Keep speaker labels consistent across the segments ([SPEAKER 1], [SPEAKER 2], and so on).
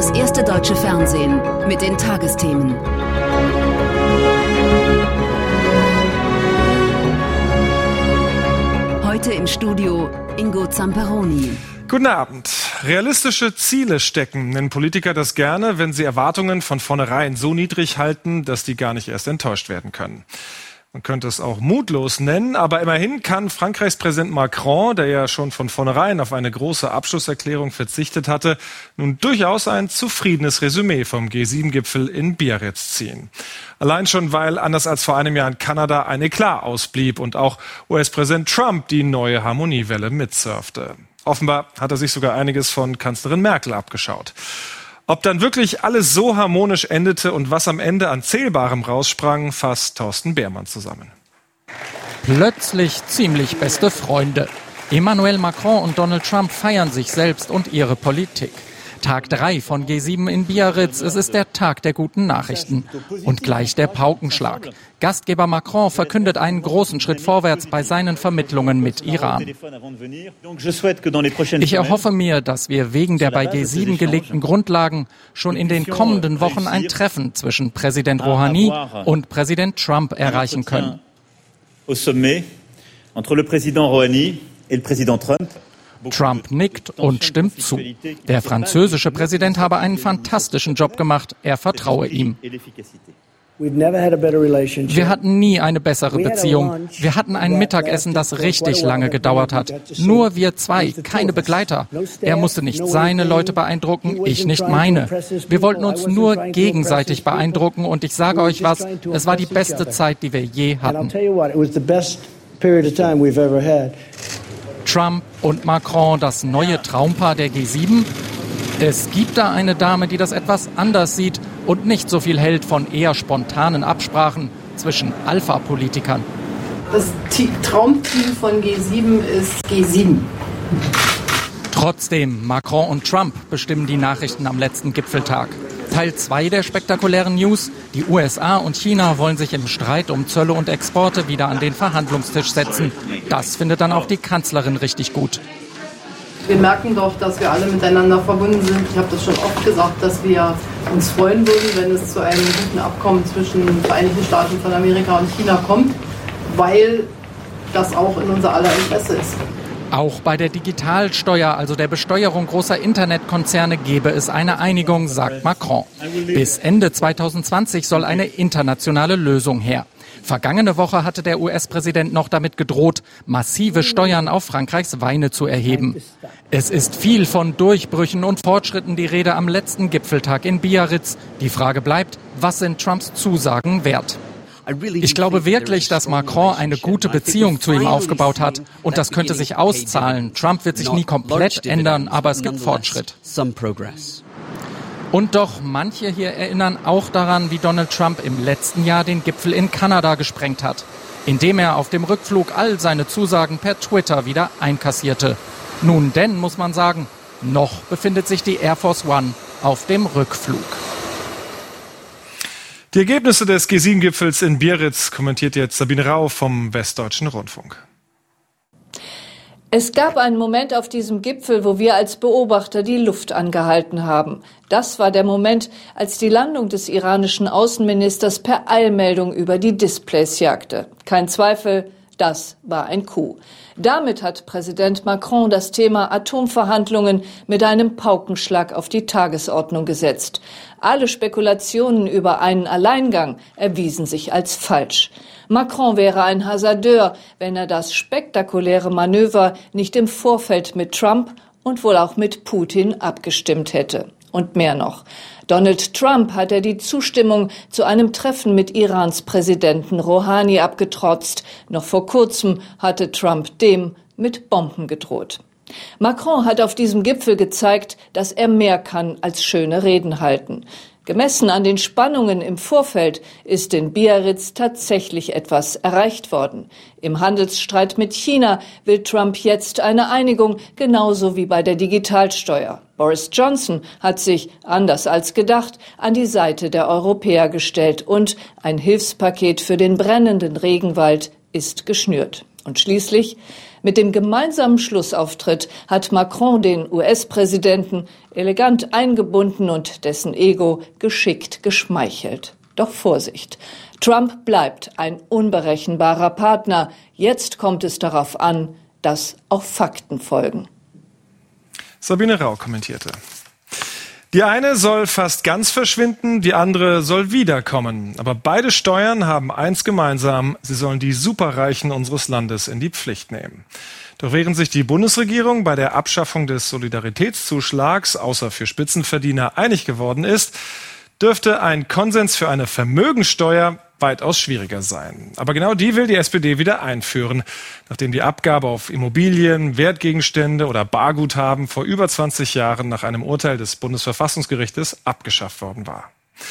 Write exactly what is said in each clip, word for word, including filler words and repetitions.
[SPEAKER 1] Das erste deutsche Fernsehen mit den Tagesthemen. Heute im Studio Ingo Zamperoni.
[SPEAKER 2] Guten Abend. Realistische Ziele stecken nennen Politiker das gerne, wenn sie Erwartungen von vornherein so niedrig halten, dass die gar nicht erst enttäuscht werden können. Man könnte es auch mutlos nennen, aber immerhin kann Frankreichs Präsident Macron, der ja schon von vornherein auf eine große Abschlusserklärung verzichtet hatte, nun durchaus ein zufriedenes Resümee vom G sieben Gipfel in Biarritz ziehen. Allein schon, weil anders als vor einem Jahr in Kanada ein Eklat ausblieb und auch U S-Präsident Trump die neue Harmoniewelle mitsurfte. Offenbar hat er sich sogar einiges von Kanzlerin Merkel abgeschaut. Ob dann wirklich alles so harmonisch endete und was am Ende an Zählbarem raussprang, fasst Thorsten Beermann zusammen.
[SPEAKER 3] Plötzlich ziemlich beste Freunde. Emmanuel Macron und Donald Trump feiern sich selbst und ihre Politik. Tag drei von G sieben in Biarritz. Es ist der Tag der guten Nachrichten. Und gleich der Paukenschlag. Gastgeber Macron verkündet einen großen Schritt vorwärts bei seinen Vermittlungen mit Iran. Ich erhoffe mir, dass wir wegen der bei G sieben gelegten Grundlagen schon in den kommenden Wochen ein Treffen zwischen Präsident Rouhani und Präsident Trump erreichen können. Trump nickt und stimmt zu. Der französische Präsident habe einen fantastischen Job gemacht. Er vertraue ihm. Wir hatten nie eine bessere Beziehung. Wir hatten ein Mittagessen, das richtig lange gedauert hat. Nur wir zwei, keine Begleiter. Er musste nicht seine Leute beeindrucken, ich nicht meine. Wir wollten uns nur gegenseitig beeindrucken und ich sage euch was, es war die beste Zeit, die wir je hatten. Trump und Macron, das neue Traumpaar der G sieben? Es gibt da eine Dame, die das etwas anders sieht und nicht so viel hält von eher spontanen Absprachen zwischen Alpha-Politikern.
[SPEAKER 4] Das Traumteam von G sieben ist G sieben.
[SPEAKER 3] Trotzdem, Macron und Trump bestimmen die Nachrichten am letzten Gipfeltag. Teil zwei der spektakulären News. Die U S A und China wollen sich im Streit um Zölle und Exporte wieder an den Verhandlungstisch setzen. Das findet dann auch die Kanzlerin richtig gut.
[SPEAKER 4] Wir merken doch, dass wir alle miteinander verbunden sind. Ich habe das schon oft gesagt, dass wir uns freuen würden, wenn es zu einem guten Abkommen zwischen den Vereinigten Staaten von Amerika und China kommt, weil das auch in unser aller Interesse ist.
[SPEAKER 3] Auch bei der Digitalsteuer, also der Besteuerung großer Internetkonzerne, gebe es eine Einigung, sagt Macron. Bis Ende zwanzig zwanzig soll eine internationale Lösung her. Vergangene Woche hatte der U S-Präsident noch damit gedroht, massive Steuern auf Frankreichs Weine zu erheben. Es ist viel von Durchbrüchen und Fortschritten die Rede am letzten Gipfeltag in Biarritz. Die Frage bleibt, was sind Trumps Zusagen wert? Ich glaube wirklich, dass Macron eine gute Beziehung zu ihm aufgebaut hat. Und das könnte sich auszahlen. Trump wird sich nie komplett ändern, aber es gibt Fortschritt. Und doch, manche hier erinnern auch daran, wie Donald Trump im letzten Jahr den Gipfel in Kanada gesprengt hat, indem er auf dem Rückflug all seine Zusagen per Twitter wieder einkassierte. Nun denn, muss man sagen, noch befindet sich die Air Force One auf dem Rückflug.
[SPEAKER 2] Die Ergebnisse des G sieben Gipfels in Biarritz kommentiert jetzt Sabine Rau vom Westdeutschen Rundfunk.
[SPEAKER 5] Es gab einen Moment auf diesem Gipfel, wo wir als Beobachter die Luft angehalten haben. Das war der Moment, als die Landung des iranischen Außenministers per Eilmeldung über die Displays jagte. Kein Zweifel, das war ein Coup. Damit hat Präsident Macron das Thema Atomverhandlungen mit einem Paukenschlag auf die Tagesordnung gesetzt. Alle Spekulationen über einen Alleingang erwiesen sich als falsch. Macron wäre ein Hasardeur, wenn er das spektakuläre Manöver nicht im Vorfeld mit Trump und wohl auch mit Putin abgestimmt hätte. Und mehr noch. Donald Trump hat er die Zustimmung zu einem Treffen mit Irans Präsidenten Rouhani abgetrotzt. Noch vor kurzem hatte Trump dem mit Bomben gedroht. Macron hat auf diesem Gipfel gezeigt, dass er mehr kann als schöne Reden halten. Gemessen an den Spannungen im Vorfeld ist in Biarritz tatsächlich etwas erreicht worden. Im Handelsstreit mit China will Trump jetzt eine Einigung, genauso wie bei der Digitalsteuer. Boris Johnson hat sich, anders als gedacht, an die Seite der Europäer gestellt und ein Hilfspaket für den brennenden Regenwald ist geschnürt. Und schließlich, Mit dem gemeinsamen Schlussauftritt hat Macron den U S-Präsidenten elegant eingebunden und dessen Ego geschickt geschmeichelt. Doch Vorsicht! Trump bleibt ein unberechenbarer Partner. Jetzt kommt es darauf an, dass auch Fakten folgen.
[SPEAKER 2] Sabine Rau kommentierte. Die eine soll fast ganz verschwinden, die andere soll wiederkommen. Aber beide Steuern haben eins gemeinsam, sie sollen die Superreichen unseres Landes in die Pflicht nehmen. Doch während sich die Bundesregierung bei der Abschaffung des Solidaritätszuschlags außer für Spitzenverdiener einig geworden ist, dürfte ein Konsens für eine Vermögensteuer weitaus schwieriger sein. Aber genau die will die S P D wieder einführen, nachdem die Abgabe auf Immobilien, Wertgegenstände oder Barguthaben vor über zwanzig Jahren nach einem Urteil des Bundesverfassungsgerichtes abgeschafft worden war.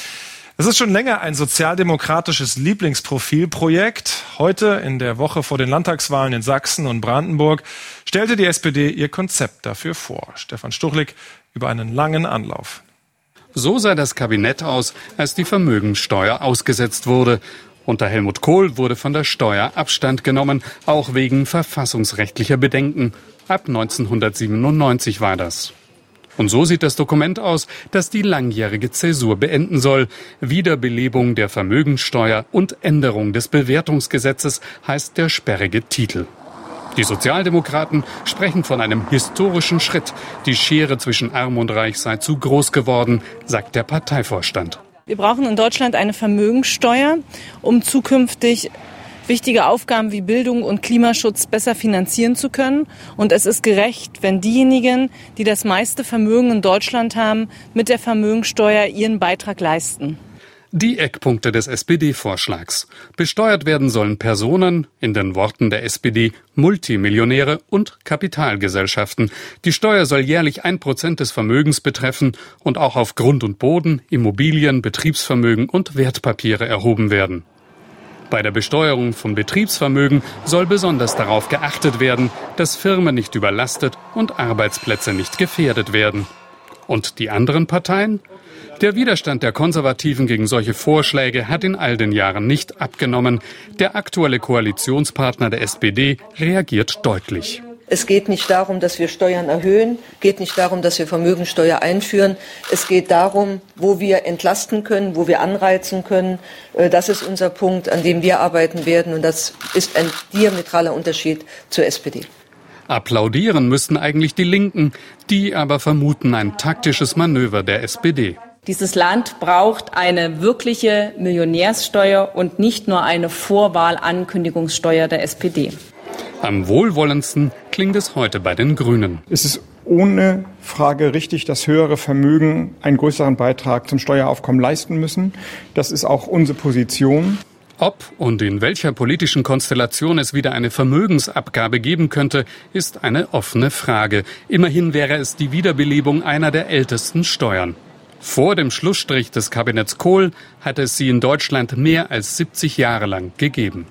[SPEAKER 2] Es ist schon länger ein sozialdemokratisches Lieblingsprofilprojekt. Heute, in der Woche vor den Landtagswahlen in Sachsen und Brandenburg, stellte die S P D ihr Konzept dafür vor. Stefan Stuchlik über einen langen Anlauf.
[SPEAKER 6] So sah das Kabinett aus, als die Vermögensteuer ausgesetzt wurde. Unter Helmut Kohl wurde von der Steuer Abstand genommen, auch wegen verfassungsrechtlicher Bedenken. Ab neunzehnhundertsiebenundneunzig war das. Und so sieht das Dokument aus, das die langjährige Zäsur beenden soll. Wiederbelebung der Vermögensteuer und Änderung des Bewertungsgesetzes heißt der sperrige Titel. Die Sozialdemokraten sprechen von einem historischen Schritt. Die Schere zwischen Arm und Reich sei zu groß geworden, sagt der Parteivorstand.
[SPEAKER 7] Wir brauchen in Deutschland eine Vermögensteuer, um zukünftig wichtige Aufgaben wie Bildung und Klimaschutz besser finanzieren zu können. Und es ist gerecht, wenn diejenigen, die das meiste Vermögen in Deutschland haben, mit der Vermögensteuer ihren Beitrag leisten.
[SPEAKER 6] Die Eckpunkte des S P D-Vorschlags. Besteuert werden sollen Personen, in den Worten der S P D Multimillionäre und Kapitalgesellschaften. Die Steuer soll jährlich ein Prozent des Vermögens betreffen und auch auf Grund und Boden, Immobilien, Betriebsvermögen und Wertpapiere erhoben werden. Bei der Besteuerung von Betriebsvermögen soll besonders darauf geachtet werden, dass Firmen nicht überlastet und Arbeitsplätze nicht gefährdet werden. Und die anderen Parteien? Der Widerstand der Konservativen gegen solche Vorschläge hat in all den Jahren nicht abgenommen. Der aktuelle Koalitionspartner der S P D reagiert deutlich.
[SPEAKER 8] Es geht nicht darum, dass wir Steuern erhöhen, geht nicht darum, dass wir Vermögensteuer einführen. Es geht darum, wo wir entlasten können, wo wir anreizen können. Das ist unser Punkt, an dem wir arbeiten werden. Und das ist ein diametraler Unterschied zur S P D.
[SPEAKER 6] Applaudieren müssten eigentlich die Linken, die aber vermuten ein taktisches Manöver der S P D.
[SPEAKER 9] Dieses Land braucht eine wirkliche Millionärssteuer und nicht nur eine Vorwahlankündigungssteuer der S P D.
[SPEAKER 6] Am wohlwollendsten klingt es heute bei den Grünen.
[SPEAKER 10] Es ist ohne Frage richtig, dass höhere Vermögen einen größeren Beitrag zum Steueraufkommen leisten müssen. Das ist auch unsere Position.
[SPEAKER 6] Ob und in welcher politischen Konstellation es wieder eine Vermögensabgabe geben könnte, ist eine offene Frage. Immerhin wäre es die Wiederbelebung einer der ältesten Steuern. Vor dem Schlussstrich des Kabinetts Kohl hat es sie in Deutschland mehr als siebzig Jahre lang gegeben.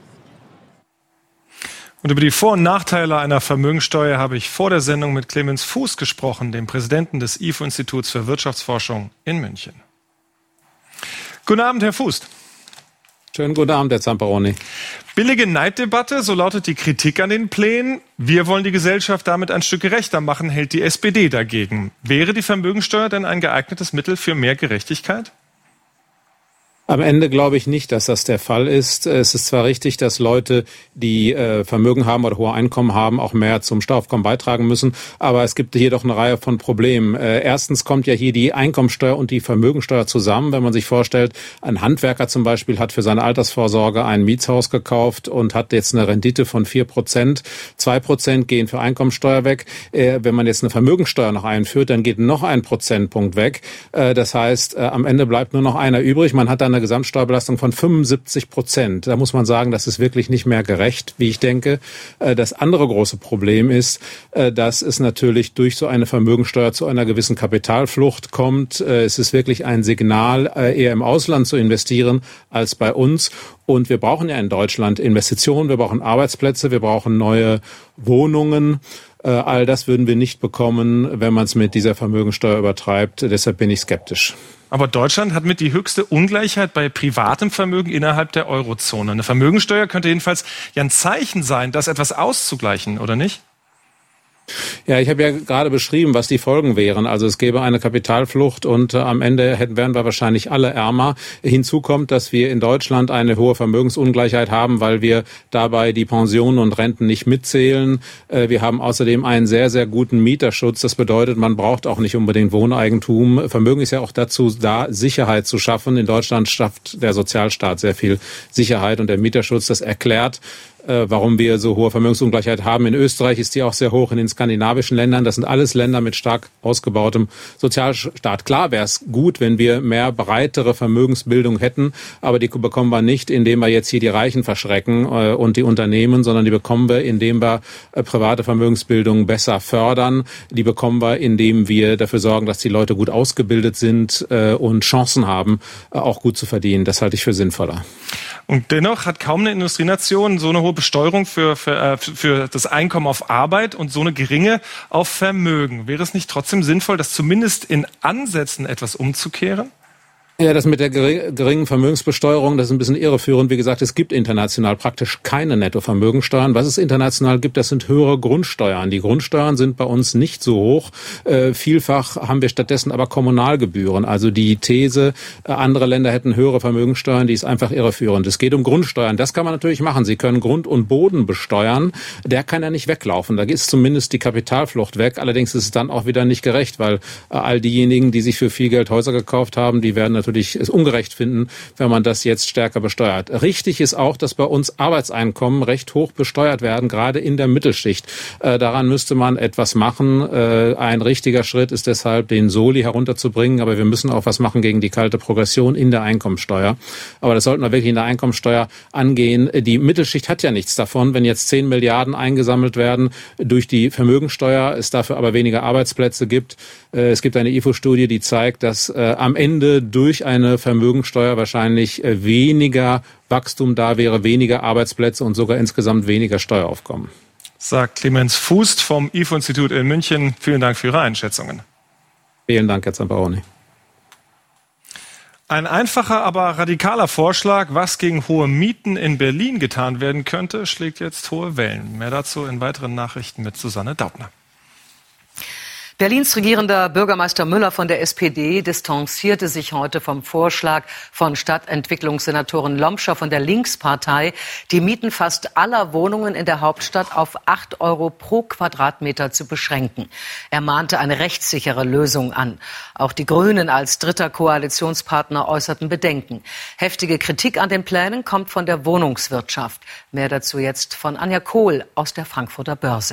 [SPEAKER 2] Und über die Vor- und Nachteile einer Vermögensteuer habe ich vor der Sendung mit Clemens Fuß gesprochen, dem Präsidenten des I F O-Instituts für Wirtschaftsforschung in München. Guten Abend, Herr Fuß.
[SPEAKER 11] Schönen guten Abend, Herr Zamperoni.
[SPEAKER 2] Billige Neiddebatte, so lautet die Kritik an den Plänen. Wir wollen die Gesellschaft damit ein Stück gerechter machen, hält die S P D dagegen. Wäre die Vermögensteuer denn ein geeignetes Mittel für mehr Gerechtigkeit?
[SPEAKER 11] Am Ende glaube ich nicht, dass das der Fall ist. Es ist zwar richtig, dass Leute, die äh, Vermögen haben oder hohe Einkommen haben, auch mehr zum Steueraufkommen beitragen müssen, aber es gibt hier doch eine Reihe von Problemen. Äh, erstens kommt ja hier die Einkommensteuer und die Vermögensteuer zusammen. Wenn man sich vorstellt, ein Handwerker zum Beispiel hat für seine Altersvorsorge ein Mietshaus gekauft und hat jetzt eine Rendite von vier Prozent. Zwei Prozent gehen für Einkommensteuer weg. Äh, wenn man jetzt eine Vermögensteuer noch einführt, dann geht noch ein Prozentpunkt weg. Äh, das heißt, äh, am Ende bleibt nur noch einer übrig. Man hat dann eine Gesamtsteuerbelastung von fünfundsiebzig Prozent. Da muss man sagen, das ist wirklich nicht mehr gerecht, wie ich denke. Das andere große Problem ist, dass es natürlich durch so eine Vermögensteuer zu einer gewissen Kapitalflucht kommt. Es ist wirklich ein Signal, eher im Ausland zu investieren als bei uns. Und wir brauchen ja in Deutschland Investitionen, wir brauchen Arbeitsplätze, wir brauchen neue Wohnungen. Äh, all das würden wir nicht bekommen, wenn man es mit dieser Vermögensteuer übertreibt. Deshalb bin ich skeptisch.
[SPEAKER 2] Aber Deutschland hat mit die höchste Ungleichheit bei privatem Vermögen innerhalb der Eurozone. Eine Vermögensteuer könnte jedenfalls ja ein Zeichen sein, das etwas auszugleichen, oder nicht?
[SPEAKER 11] Ja, ich habe ja gerade beschrieben, was die Folgen wären. Also es gäbe eine Kapitalflucht und äh, am Ende hätten, wären wir wahrscheinlich alle ärmer. Hinzu kommt, dass wir in Deutschland eine hohe Vermögensungleichheit haben, weil wir dabei die Pensionen und Renten nicht mitzählen. Äh, wir haben außerdem einen sehr, sehr guten Mieterschutz. Das bedeutet, man braucht auch nicht unbedingt Wohneigentum. Vermögen ist ja auch dazu da, Sicherheit zu schaffen. In Deutschland schafft der Sozialstaat sehr viel Sicherheit und der Mieterschutz, das erklärt, warum wir so hohe Vermögensungleichheit haben. In Österreich ist die auch sehr hoch, in den skandinavischen Ländern. Das sind alles Länder mit stark ausgebautem Sozialstaat. Klar wäre es gut, wenn wir mehr breitere Vermögensbildung hätten, aber die bekommen wir nicht, indem wir jetzt hier die Reichen verschrecken äh, und die Unternehmen, sondern die bekommen wir, indem wir äh, private Vermögensbildung besser fördern. Die bekommen wir, indem wir dafür sorgen, dass die Leute gut ausgebildet sind äh, und Chancen haben, äh, auch gut zu verdienen. Das halte ich für sinnvoller.
[SPEAKER 2] Und dennoch hat kaum eine Industrienation so eine hohe Besteuerung für, für, für das Einkommen auf Arbeit und so eine geringe auf Vermögen. Wäre es nicht trotzdem sinnvoll, das zumindest in Ansätzen etwas umzukehren?
[SPEAKER 11] Ja, das mit der geringen Vermögensbesteuerung, das ist ein bisschen irreführend. Wie gesagt, es gibt international praktisch keine Nettovermögensteuern. Was es international gibt, das sind höhere Grundsteuern. Die Grundsteuern sind bei uns nicht so hoch. Äh, vielfach haben wir stattdessen aber Kommunalgebühren. Also die These, äh, andere Länder hätten höhere Vermögensteuern, die ist einfach irreführend. Es geht um Grundsteuern. Das kann man natürlich machen. Sie können Grund und Boden besteuern. Der kann ja nicht weglaufen. Da ist zumindest die Kapitalflucht weg. Allerdings ist es dann auch wieder nicht gerecht, weil äh, all diejenigen, die sich für viel Geld Häuser gekauft haben, die werden natürlich es ungerecht finden, wenn man das jetzt stärker besteuert. Richtig ist auch, dass bei uns Arbeitseinkommen recht hoch besteuert werden, gerade in der Mittelschicht. Äh, daran müsste man etwas machen. Äh, ein richtiger Schritt ist deshalb, den Soli herunterzubringen, aber wir müssen auch was machen gegen die kalte Progression in der Einkommensteuer. Aber das sollten wir wirklich in der Einkommensteuer angehen. Die Mittelschicht hat ja nichts davon, wenn jetzt zehn Milliarden eingesammelt werden durch die Vermögensteuer, es dafür aber weniger Arbeitsplätze gibt. Äh, es gibt eine I F O-Studie, die zeigt, dass äh, am Ende durch eine Vermögensteuer wahrscheinlich weniger Wachstum da wäre, weniger Arbeitsplätze und sogar insgesamt weniger Steueraufkommen.
[SPEAKER 2] Sagt Clemens Fußt vom I F O-Institut in München. Vielen Dank für Ihre Einschätzungen.
[SPEAKER 11] Vielen Dank, Herr Zamperoni.
[SPEAKER 2] Ein einfacher, aber radikaler Vorschlag, was gegen hohe Mieten in Berlin getan werden könnte, schlägt jetzt hohe Wellen. Mehr dazu in weiteren Nachrichten mit Susanne Daubner.
[SPEAKER 12] Berlins regierender Bürgermeister Müller von der S P D distanzierte sich heute vom Vorschlag von Stadtentwicklungssenatorin Lomscher von der Linkspartei, die Mieten fast aller Wohnungen in der Hauptstadt auf acht Euro pro Quadratmeter zu beschränken. Er mahnte eine rechtssichere Lösung an. Auch die Grünen als dritter Koalitionspartner äußerten Bedenken. Heftige Kritik an den Plänen kommt von der Wohnungswirtschaft. Mehr dazu jetzt von Anja Kohl aus der Frankfurter Börse.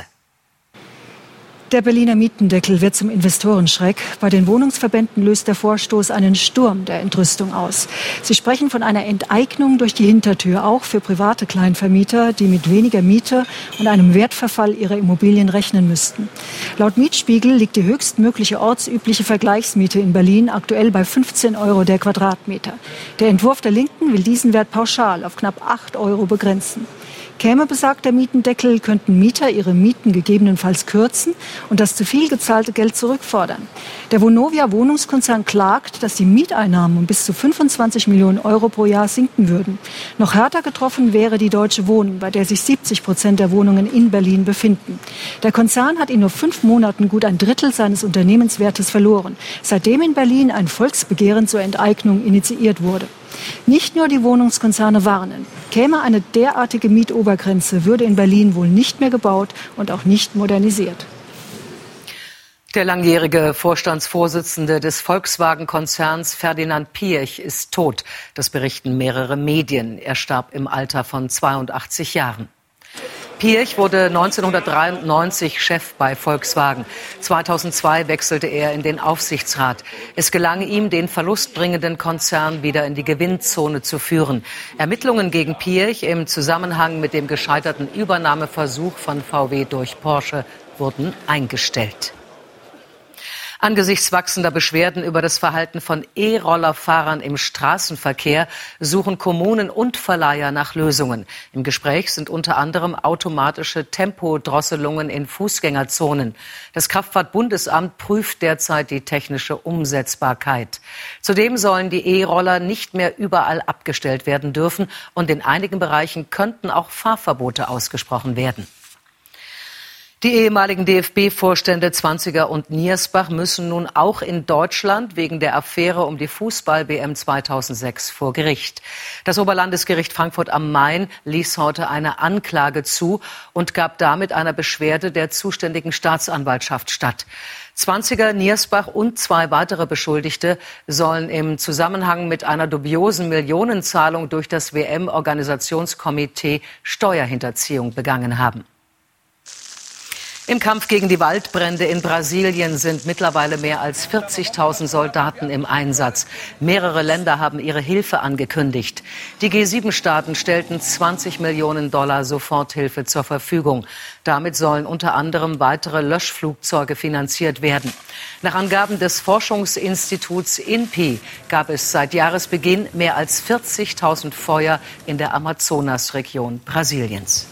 [SPEAKER 13] Der Berliner Mietendeckel wird zum Investorenschreck. Bei den Wohnungsverbänden löst der Vorstoß einen Sturm der Entrüstung aus. Sie sprechen von einer Enteignung durch die Hintertür, auch für private Kleinvermieter, die mit weniger Miete und einem Wertverfall ihrer Immobilien rechnen müssten. Laut Mietspiegel liegt die höchstmögliche ortsübliche Vergleichsmiete in Berlin aktuell bei fünfzehn Euro der Quadratmeter. Der Entwurf der Linken will diesen Wert pauschal auf knapp acht Euro begrenzen. Käme besagter Mietendeckel, könnten Mieter ihre Mieten gegebenenfalls kürzen und das zu viel gezahlte Geld zurückfordern. Der Vonovia Wohnungskonzern klagt, dass die Mieteinnahmen um bis zu fünfundzwanzig Millionen Euro pro Jahr sinken würden. Noch härter getroffen wäre die Deutsche Wohnen, bei der sich siebzig Prozent der Wohnungen in Berlin befinden. Der Konzern hat in nur fünf Monaten gut ein Drittel seines Unternehmenswertes verloren, seitdem in Berlin ein Volksbegehren zur Enteignung initiiert wurde. Nicht nur die Wohnungskonzerne warnen. Käme eine derartige Mietobergrenze, würde in Berlin wohl nicht mehr gebaut und auch nicht modernisiert.
[SPEAKER 12] Der langjährige Vorstandsvorsitzende des Volkswagen-Konzerns Ferdinand Piëch ist tot. Das berichten mehrere Medien. Er starb im Alter von zweiundachtzig Jahren. Piëch wurde neunzehnhundertdreiundneunzig Chef bei Volkswagen. zweitausendzwei wechselte er in den Aufsichtsrat. Es gelang ihm, den verlustbringenden Konzern wieder in die Gewinnzone zu führen. Ermittlungen gegen Piëch im Zusammenhang mit dem gescheiterten Übernahmeversuch von V W durch Porsche wurden eingestellt. Angesichts wachsender Beschwerden über das Verhalten von E-Rollerfahrern im Straßenverkehr suchen Kommunen und Verleiher nach Lösungen. Im Gespräch sind unter anderem automatische Tempodrosselungen in Fußgängerzonen. Das Kraftfahrtbundesamt prüft derzeit die technische Umsetzbarkeit. Zudem sollen die E-Roller nicht mehr überall abgestellt werden dürfen und in einigen Bereichen könnten auch Fahrverbote ausgesprochen werden. Die ehemaligen D F B-Vorstände Zwanziger und Niersbach müssen nun auch in Deutschland wegen der Affäre um die Fußball-B M zweitausendsechs vor Gericht. Das Oberlandesgericht Frankfurt am Main ließ heute eine Anklage zu und gab damit einer Beschwerde der zuständigen Staatsanwaltschaft statt. Zwanziger, Niersbach und zwei weitere Beschuldigte sollen im Zusammenhang mit einer dubiosen Millionenzahlung durch das W M-Organisationskomitee Steuerhinterziehung begangen haben. Im Kampf gegen die Waldbrände in Brasilien sind mittlerweile mehr als vierzigtausend Soldaten im Einsatz. Mehrere Länder haben ihre Hilfe angekündigt. Die G sieben Staaten stellten zwanzig Millionen Dollar Soforthilfe zur Verfügung. Damit sollen unter anderem weitere Löschflugzeuge finanziert werden. Nach Angaben des Forschungsinstituts I N P I gab es seit Jahresbeginn mehr als vierzigtausend Feuer in der Amazonasregion Brasiliens.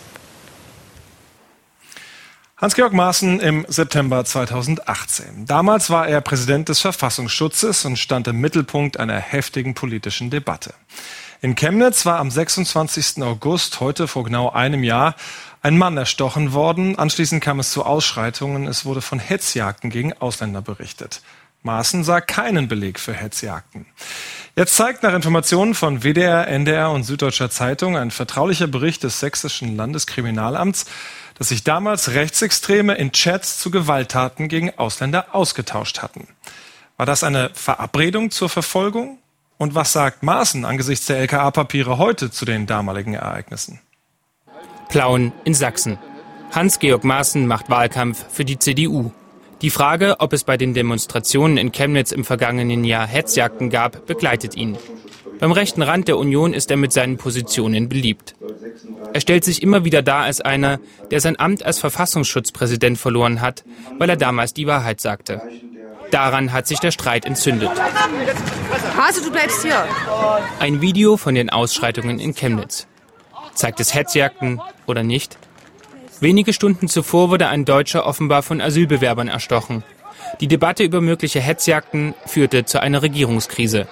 [SPEAKER 2] Hans-Georg Maaßen im September zweitausendachtzehn. Damals war er Präsident des Verfassungsschutzes und stand im Mittelpunkt einer heftigen politischen Debatte. In Chemnitz war am sechsundzwanzigsten August, heute vor genau einem Jahr, ein Mann erstochen worden. Anschließend kam es zu Ausschreitungen. Es wurde von Hetzjagden gegen Ausländer berichtet. Maaßen sah keinen Beleg für Hetzjagden. Jetzt zeigt nach Informationen von W D R, N D R und Süddeutscher Zeitung ein vertraulicher Bericht des Sächsischen Landeskriminalamts, dass sich damals Rechtsextreme in Chats zu Gewalttaten gegen Ausländer ausgetauscht hatten. War das eine Verabredung zur Verfolgung? Und was sagt Maaßen angesichts der L K A-Papiere heute zu den damaligen Ereignissen?
[SPEAKER 14] Plauen in Sachsen. Hans-Georg Maaßen macht Wahlkampf für die C D U. Die Frage, ob es bei den Demonstrationen in Chemnitz im vergangenen Jahr Hetzjagden gab, begleitet ihn. Beim rechten Rand der Union ist er mit seinen Positionen beliebt. Er stellt sich immer wieder dar als einer, der sein Amt als Verfassungsschutzpräsident verloren hat, weil er damals die Wahrheit sagte. Daran hat sich der Streit entzündet.
[SPEAKER 15] Hase, du bleibst hier.
[SPEAKER 14] Ein Video von den Ausschreitungen in Chemnitz. Zeigt es Hetzjagden oder nicht? Wenige Stunden zuvor wurde ein Deutscher offenbar von Asylbewerbern erstochen. Die Debatte über mögliche Hetzjagden führte zu einer Regierungskrise.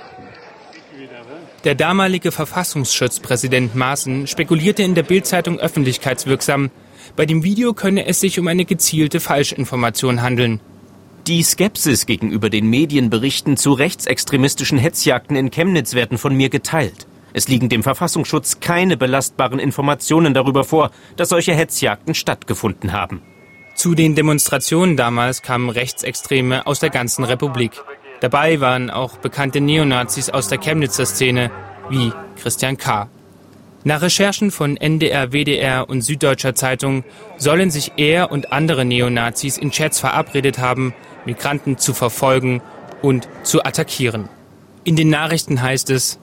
[SPEAKER 14] Der damalige Verfassungsschutzpräsident Maaßen spekulierte in der Bild-Zeitung öffentlichkeitswirksam, bei dem Video könne es sich um eine gezielte Falschinformation handeln.
[SPEAKER 16] Die Skepsis gegenüber den Medienberichten zu rechtsextremistischen Hetzjagden in Chemnitz werden von mir geteilt. Es liegen dem Verfassungsschutz keine belastbaren Informationen darüber vor, dass solche Hetzjagden stattgefunden haben.
[SPEAKER 14] Zu den Demonstrationen damals kamen Rechtsextreme aus der ganzen Republik. Dabei waren auch bekannte Neonazis aus der Chemnitzer Szene, wie Christian K. Nach Recherchen von N D R, W D R und Süddeutscher Zeitung sollen sich er und andere Neonazis in Chats verabredet haben, Migranten zu verfolgen und zu attackieren. In den Nachrichten heißt es: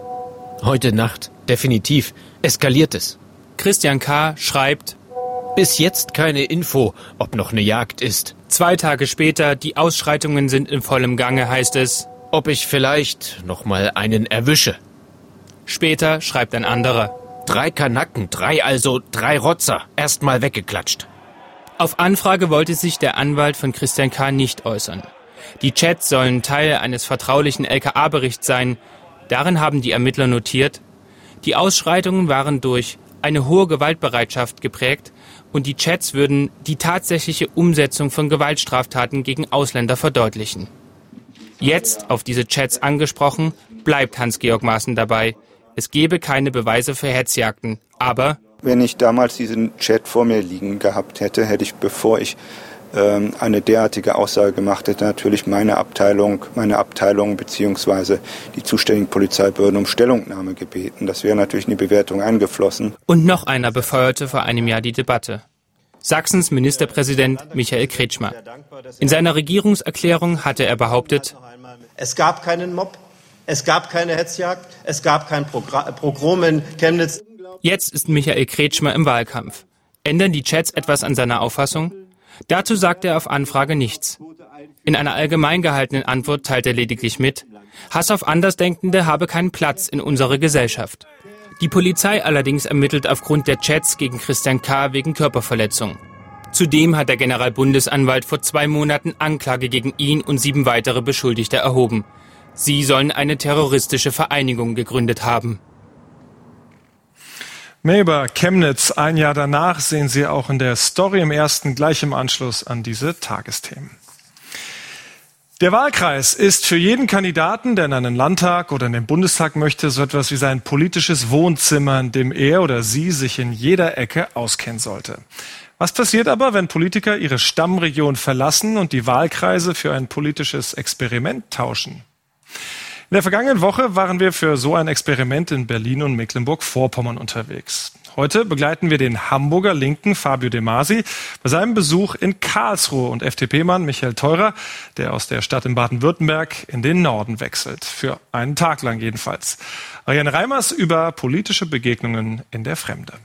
[SPEAKER 16] Heute Nacht, definitiv, eskaliert es.
[SPEAKER 14] Christian K. schreibt:
[SPEAKER 16] Bis jetzt keine Info, ob noch eine Jagd ist.
[SPEAKER 14] Zwei Tage später, die Ausschreitungen sind in vollem Gange, heißt es:
[SPEAKER 16] Ob ich vielleicht noch mal einen erwische.
[SPEAKER 14] Später schreibt ein anderer:
[SPEAKER 16] Drei Kanaken, drei also, drei Rotzer, erstmal weggeklatscht.
[SPEAKER 14] Auf Anfrage wollte sich der Anwalt von Christian K. nicht äußern. Die Chats sollen Teil eines vertraulichen L K A-Berichts sein. Darin haben die Ermittler notiert, die Ausschreitungen waren durch eine hohe Gewaltbereitschaft geprägt und die Chats würden die tatsächliche Umsetzung von Gewaltstraftaten gegen Ausländer verdeutlichen. Jetzt, auf diese Chats angesprochen, bleibt Hans-Georg Maaßen dabei. Es gebe keine Beweise für Hetzjagden, aber...
[SPEAKER 17] Wenn ich damals diesen Chat vor mir liegen gehabt hätte, hätte ich, bevor ich ähm, eine derartige Aussage gemacht hätte, natürlich meine Abteilung, meine Abteilung bzw. die zuständigen Polizeibehörden um Stellungnahme gebeten. Das wäre natürlich in die Bewertung eingeflossen.
[SPEAKER 14] Und noch einer befeuerte vor einem Jahr die Debatte. Sachsens Ministerpräsident Michael Kretschmer. In seiner Regierungserklärung hatte er behauptet:
[SPEAKER 18] Es gab keinen Mob, es gab keine Hetzjagd, es gab kein Pogrom in Chemnitz.
[SPEAKER 14] Jetzt ist Michael Kretschmer im Wahlkampf. Ändern die Chats etwas an seiner Auffassung? Dazu sagt er auf Anfrage nichts. In einer allgemein gehaltenen Antwort teilt er lediglich mit, Hass auf Andersdenkende habe keinen Platz in unserer Gesellschaft. Die Polizei allerdings ermittelt aufgrund der Chats gegen Christian K. wegen Körperverletzung. Zudem hat der Generalbundesanwalt vor zwei Monaten Anklage gegen ihn und sieben weitere Beschuldigte erhoben. Sie sollen eine terroristische Vereinigung gegründet haben.
[SPEAKER 2] Mehr über Chemnitz ein Jahr danach sehen Sie auch in der Story im Ersten, gleich im Anschluss an diese Tagesthemen. Der Wahlkreis ist für jeden Kandidaten, der in einen Landtag oder in den Bundestag möchte, so etwas wie sein politisches Wohnzimmer, in dem er oder sie sich in jeder Ecke auskennen sollte. Was passiert aber, wenn Politiker ihre Stammregion verlassen und die Wahlkreise für ein politisches Experiment tauschen? In der vergangenen Woche waren wir für so ein Experiment in Berlin und Mecklenburg-Vorpommern unterwegs. Heute begleiten wir den Hamburger Linken Fabio De Masi bei seinem Besuch in Karlsruhe und F D P-Mann Michael Theurer, der aus der Stadt in Baden-Württemberg in den Norden wechselt. Für einen Tag lang jedenfalls. Ariane Reimers über politische Begegnungen in der Fremde.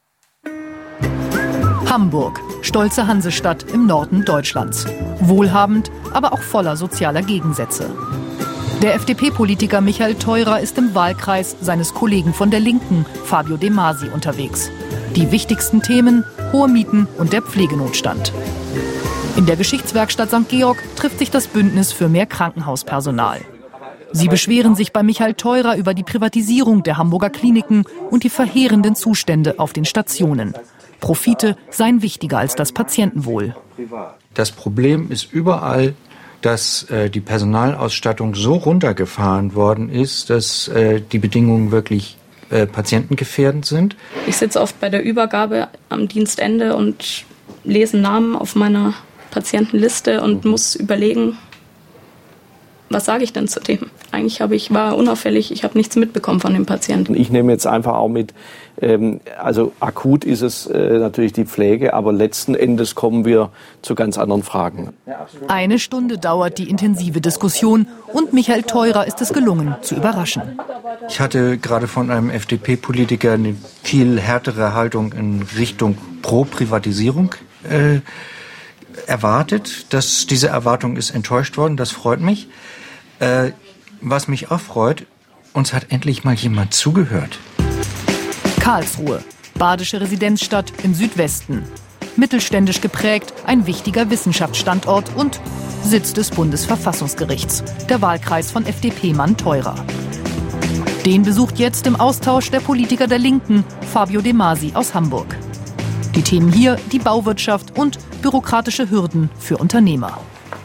[SPEAKER 19] Hamburg, stolze Hansestadt im Norden Deutschlands. Wohlhabend, aber auch voller sozialer Gegensätze. Der F D P-Politiker Michael Theurer ist im Wahlkreis seines Kollegen von der Linken, Fabio De Masi, unterwegs. Die wichtigsten Themen: hohe Mieten und der Pflegenotstand. In der Geschichtswerkstatt Sankt Georg trifft sich das Bündnis für mehr Krankenhauspersonal. Sie beschweren sich bei Michael Theurer über die Privatisierung der Hamburger Kliniken und die verheerenden Zustände auf den Stationen. Profite seien wichtiger als das Patientenwohl.
[SPEAKER 20] Das Problem ist überall, dass äh, die Personalausstattung so runtergefahren worden ist, dass äh, die Bedingungen wirklich äh, patientengefährdend sind.
[SPEAKER 21] Ich sitze oft bei der Übergabe am Dienstende und lese Namen auf meiner Patientenliste und muss überlegen, was sage ich denn zu dem? Eigentlich habe ich, war unauffällig, ich habe nichts mitbekommen von dem Patienten.
[SPEAKER 22] Ich nehme jetzt einfach auch mit, ähm, also akut ist es äh, natürlich die Pflege, aber letzten Endes kommen wir zu ganz anderen Fragen.
[SPEAKER 19] Eine Stunde dauert die intensive Diskussion und Michael Theurer ist es gelungen, zu überraschen.
[SPEAKER 20] Ich hatte gerade von einem F D P-Politiker eine viel härtere Haltung in Richtung Pro-Privatisierung äh, erwartet. Das, diese Erwartung ist enttäuscht worden, das freut mich. Äh, was mich auch freut, uns hat endlich mal jemand zugehört.
[SPEAKER 19] Karlsruhe, badische Residenzstadt im Südwesten. Mittelständisch geprägt, ein wichtiger Wissenschaftsstandort und Sitz des Bundesverfassungsgerichts, der Wahlkreis von F D P-Mann Theurer. Den besucht jetzt im Austausch der Politiker der Linken, Fabio De Masi aus Hamburg. Die Themen hier, die Bauwirtschaft und bürokratische Hürden für Unternehmer.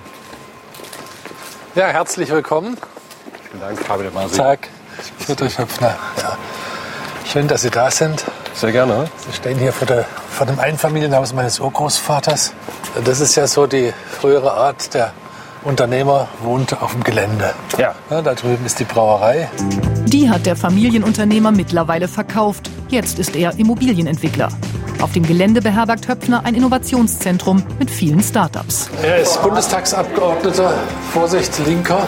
[SPEAKER 23] Ja, herzlich willkommen.
[SPEAKER 22] Vielen Dank, Fabio De Masi.
[SPEAKER 23] Tag, Friedrich Höpfner. Ja. Schön, dass Sie da sind.
[SPEAKER 22] Sehr gerne.
[SPEAKER 23] Sie stehen hier vor, der, vor dem Einfamilienhaus meines Urgroßvaters. Das ist ja so die frühere Art, der Unternehmer wohnt auf dem Gelände.
[SPEAKER 22] Ja.
[SPEAKER 23] Ja, da drüben ist die Brauerei.
[SPEAKER 19] Die hat der Familienunternehmer mittlerweile verkauft. Jetzt ist er Immobilienentwickler. Auf dem Gelände beherbergt Höpfner ein Innovationszentrum mit vielen Start-ups.
[SPEAKER 23] Er ist Bundestagsabgeordneter, Vorsicht, Linker.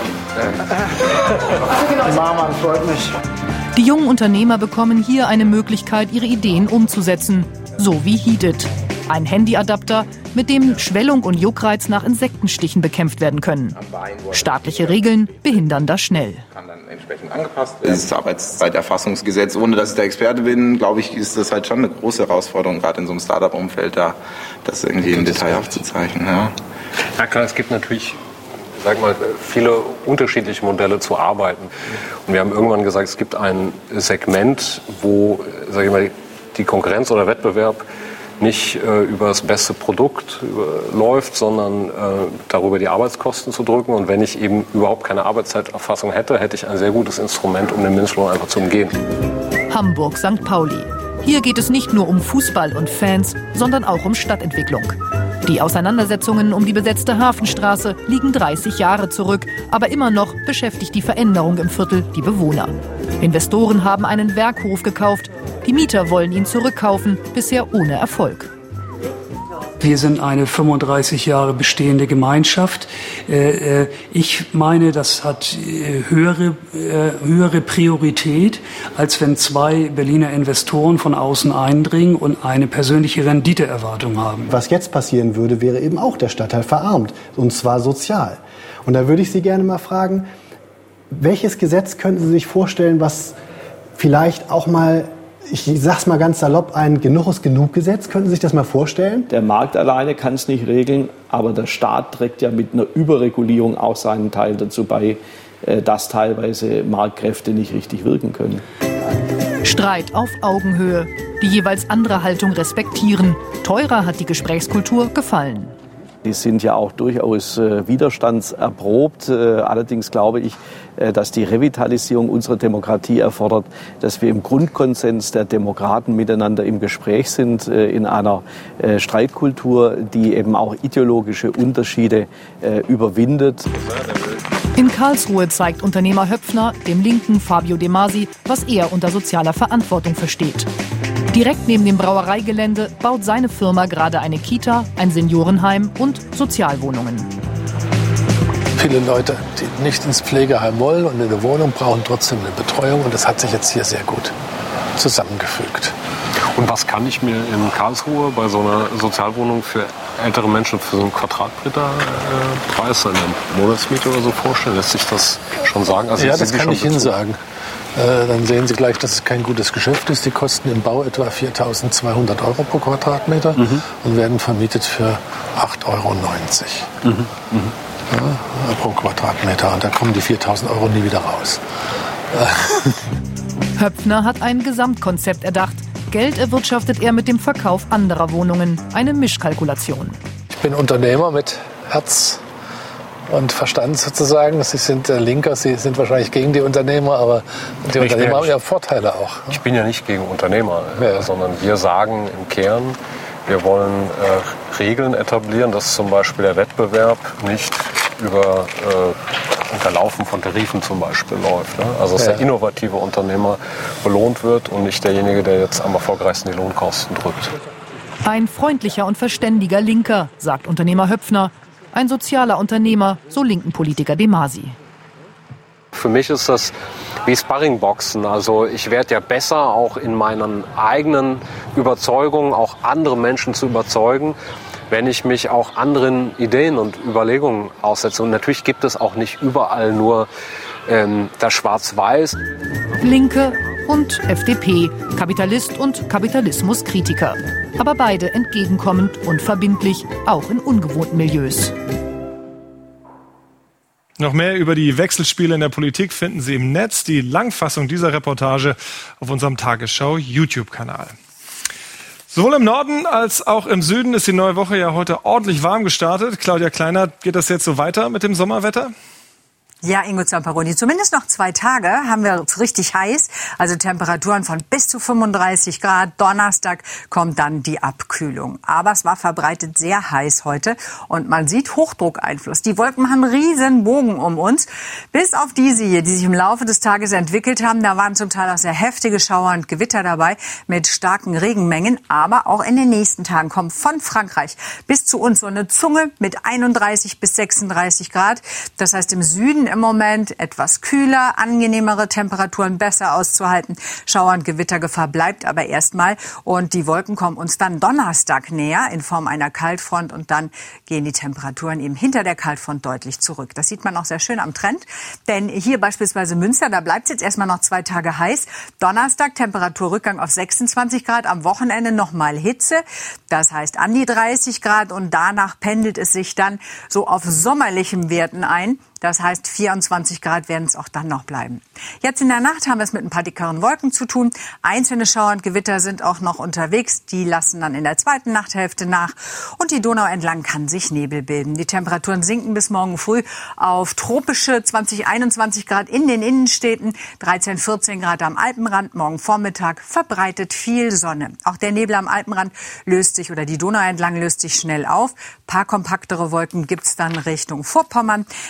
[SPEAKER 22] Mama, freut mich.
[SPEAKER 19] Die jungen Unternehmer bekommen hier eine Möglichkeit, ihre Ideen umzusetzen. So wie Heated. Ein Handyadapter, mit dem Schwellung und Juckreiz nach Insektenstichen bekämpft werden können. Staatliche Regeln behindern das schnell.
[SPEAKER 24] Kann dann entsprechend angepasst werden. Das Arbeitszeiterfassungsgesetz, ohne dass ich der Experte bin, glaube ich, ist das halt schon eine große Herausforderung, gerade in so einem Startup-Umfeld, da das irgendwie im Detail aufzuzeichnen. Ja.
[SPEAKER 22] Ja klar, es gibt natürlich, sag mal, viele unterschiedliche Modelle zu arbeiten. Und wir haben irgendwann gesagt, es gibt ein Segment, wo, sag ich mal, die Konkurrenz oder Wettbewerb nicht äh, über das beste Produkt über, läuft, sondern äh, darüber die Arbeitskosten zu drücken. Und wenn ich eben überhaupt keine Arbeitszeiterfassung hätte, hätte ich ein sehr gutes Instrument, um den Mindestlohn einfach zu umgehen.
[SPEAKER 19] Hamburg, Sankt Pauli. Hier geht es nicht nur um Fußball und Fans, sondern auch um Stadtentwicklung. Die Auseinandersetzungen um die besetzte Hafenstraße liegen dreißig Jahre zurück, aber immer noch beschäftigt die Veränderung im Viertel die Bewohner. Investoren haben einen Werkhof gekauft, die Mieter wollen ihn zurückkaufen, bisher ohne Erfolg.
[SPEAKER 1] Wir sind eine fünfunddreißig Jahre bestehende Gemeinschaft. Ich meine, das hat höhere, höhere Priorität, als wenn zwei Berliner Investoren von außen eindringen und eine persönliche Renditeerwartung haben.
[SPEAKER 3] Was jetzt passieren würde, wäre eben auch der Stadtteil verarmt, und zwar sozial. Und da würde ich Sie gerne mal fragen, welches Gesetz könnten Sie sich vorstellen, was vielleicht auch mal, ich sag's mal ganz salopp, ein Genug ist genug Gesetz, könnten Sie sich das mal vorstellen?
[SPEAKER 4] Der Markt alleine kann es nicht regeln, aber der Staat trägt ja mit einer Überregulierung auch seinen Teil dazu bei, dass teilweise Marktkräfte nicht richtig wirken können.
[SPEAKER 19] Streit auf Augenhöhe, die jeweils andere Haltung respektieren. Theurer hat die Gesprächskultur gefallen.
[SPEAKER 4] Die sind ja auch durchaus äh, widerstandserprobt. Äh, allerdings glaube ich, äh, dass die Revitalisierung unserer Demokratie erfordert, dass wir im Grundkonsens der Demokraten miteinander im Gespräch sind, äh, in einer äh, Streitkultur, die eben auch ideologische Unterschiede äh, überwindet.
[SPEAKER 19] In Karlsruhe zeigt Unternehmer Höpfner dem linken Fabio De Masi, was er unter sozialer Verantwortung versteht. Direkt neben dem Brauereigelände baut seine Firma gerade eine Kita, ein Seniorenheim und Sozialwohnungen.
[SPEAKER 23] Viele Leute, die nicht ins Pflegeheim wollen und eine Wohnung brauchen, trotzdem eine Betreuung. Und das hat sich jetzt hier sehr gut zusammengefügt.
[SPEAKER 22] Und was kann ich mir in Karlsruhe bei so einer Sozialwohnung für ältere Menschen für so einen Quadratmeterpreis, äh, eine Monatsmiete oder so vorstellen? Lässt sich das schon sagen? Also
[SPEAKER 23] ja, das kann ich Ihnen sagen. Äh, dann sehen Sie gleich, dass es kein gutes Geschäft ist. Die kosten im Bau etwa viertausendzweihundert Euro pro Quadratmeter mhm. und werden vermietet für acht Euro neunzig mhm. mhm. ja, pro Quadratmeter. Und da kommen die viertausend Euro nie wieder raus.
[SPEAKER 19] Höpfner hat ein Gesamtkonzept erdacht. Geld erwirtschaftet er mit dem Verkauf anderer Wohnungen. Eine Mischkalkulation.
[SPEAKER 23] Ich bin Unternehmer mit Herz und Verstand sozusagen. Sie sind der Linker, Sie sind wahrscheinlich gegen die Unternehmer, aber die ich Unternehmer haben ja Vorteile auch.
[SPEAKER 22] Ich bin ja nicht gegen Unternehmer, ja. sondern wir sagen im Kern, wir wollen äh, Regeln etablieren, dass zum Beispiel der Wettbewerb nicht über äh, Unterlaufen von Tarifen zum Beispiel läuft. Ne? Also dass ja. der innovative Unternehmer belohnt wird und nicht derjenige, der jetzt am erfolgreichsten die Lohnkosten drückt.
[SPEAKER 19] Ein freundlicher und verständiger Linker, sagt Unternehmer Höpfner. Ein sozialer Unternehmer, so linken Politiker De Masi.
[SPEAKER 22] Für mich ist das wie Sparringboxen. Also ich werde ja besser, auch in meinen eigenen Überzeugungen, auch andere Menschen zu überzeugen, wenn ich mich auch anderen Ideen und Überlegungen aussetze. Und natürlich gibt es auch nicht überall nur ähm, das Schwarz-Weiß.
[SPEAKER 19] Linke und F D P, Kapitalist und Kapitalismuskritiker. Aber beide entgegenkommend und verbindlich, auch in ungewohnten Milieus.
[SPEAKER 2] Noch mehr über die Wechselspiele in der Politik finden Sie im Netz. Die Langfassung dieser Reportage auf unserem Tagesschau-YouTube-Kanal. Sowohl im Norden als auch im Süden ist die neue Woche ja heute ordentlich warm gestartet. Claudia Kleinert, geht das jetzt so weiter mit dem Sommerwetter?
[SPEAKER 5] Ja, Ingo Zamperoni, zumindest noch zwei Tage haben wir richtig heiß, also Temperaturen von bis zu fünfunddreißig Grad. Donnerstag kommt dann die Abkühlung. Aber es war verbreitet sehr heiß heute und man sieht Hochdruckeinfluss. Die Wolken machen einen riesen Bogen um uns, bis auf diese hier, die sich im Laufe des Tages entwickelt haben. Da waren zum Teil auch sehr heftige Schauer und Gewitter dabei mit starken Regenmengen. Aber auch in den nächsten Tagen kommt von Frankreich bis zu uns so eine Zunge mit einunddreißig bis sechsunddreißig Grad. Das heißt im Süden im Moment etwas kühler, angenehmere Temperaturen, besser auszuhalten. Schauer- und Gewittergefahr bleibt aber erstmal. Und die Wolken kommen uns dann Donnerstag näher in Form einer Kaltfront. Und dann gehen die Temperaturen eben hinter der Kaltfront deutlich zurück. Das sieht man auch sehr schön am Trend. Denn hier beispielsweise Münster, da bleibt es jetzt erstmal noch zwei Tage heiß. Donnerstag Temperaturrückgang auf sechsundzwanzig Grad. Am Wochenende nochmal Hitze. Das heißt an die dreißig Grad. Und danach pendelt es sich dann so auf sommerlichen Werten ein. Das heißt, vierundzwanzig Grad werden es auch dann noch bleiben. Jetzt in der Nacht haben wir es mit ein paar dickeren Wolken zu tun. Einzelne Schauer und Gewitter sind auch noch unterwegs. Die lassen dann in der zweiten Nachthälfte nach. Und die Donau entlang kann sich Nebel bilden. Die Temperaturen sinken bis morgen früh auf tropische zwanzig, einundzwanzig Grad in den Innenstädten, dreizehn, vierzehn Grad am Alpenrand. Morgen Vormittag verbreitet viel Sonne. Auch der Nebel am Alpenrand löst sich oder die Donau entlang löst sich schnell auf. Ein paar kompaktere Wolken gibt es dann Richtung Vorpommern. Im Laufe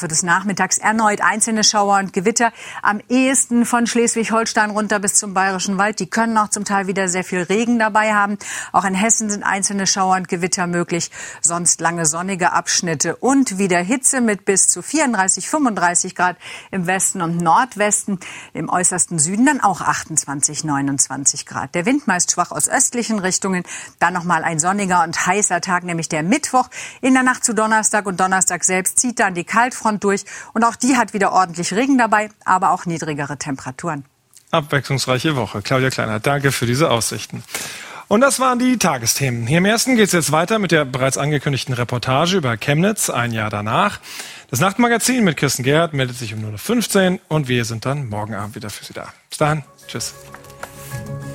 [SPEAKER 5] Laufe des Nachmittags erneut einzelne Schauer und Gewitter. Am ehesten von Schleswig-Holstein runter bis zum Bayerischen Wald. Die können auch zum Teil wieder sehr viel Regen dabei haben. Auch in Hessen sind einzelne Schauer und Gewitter möglich. Sonst lange sonnige Abschnitte und wieder Hitze mit bis zu vierunddreißig, fünfunddreißig Grad im Westen und Nordwesten. Im äußersten Süden dann auch achtundzwanzig, neunundzwanzig Grad. Der Wind meist schwach aus östlichen Richtungen. Dann nochmal ein sonniger und heißer Tag, nämlich der Mittwoch. In der Nacht zu Donnerstag und Donnerstag selbst zieht dann die Kaltfront durch. Und auch die hat wieder ordentlich Regen dabei, aber auch niedrigere Temperaturen.
[SPEAKER 2] Abwechslungsreiche Woche. Claudia Kleiner, danke für diese Aussichten. Und das waren die Tagesthemen. Hier im Ersten geht es jetzt weiter mit der bereits angekündigten Reportage über Chemnitz, ein Jahr danach. Das Nachtmagazin mit Kirsten Gerhardt meldet sich um null Uhr fünfzehn und wir sind dann morgen Abend wieder für Sie da. Bis dahin, tschüss.